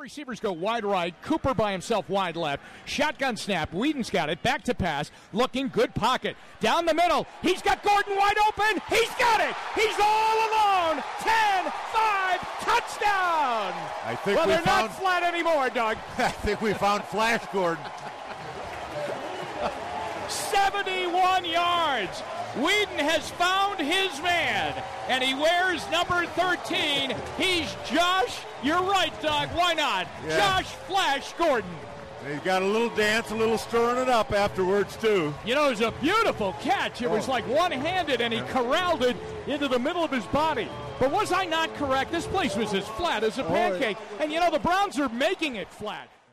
Receivers go wide right. Cooper by himself wide left. Shotgun snap. Whedon's got it. Back to pass. Looking good pocket. Down the middle. He's got Gordon wide open. He's got it. He's all alone. 10-5 touchdown. I think well, they're not flat anymore, Doug. I think we found Flash Gordon. 71 yards. Whedon has found his man, and he wears number 13. He's Josh. You're right, Doug. Why not? Yeah. Josh Flash Gordon. And he's got a little dance, a little stirring it up afterwards, too. You know, it was a beautiful catch. It was like one-handed, and he corralled it into the middle of his body. But was I not correct? This place was as flat as a pancake. And, you know, the Browns are making it flat.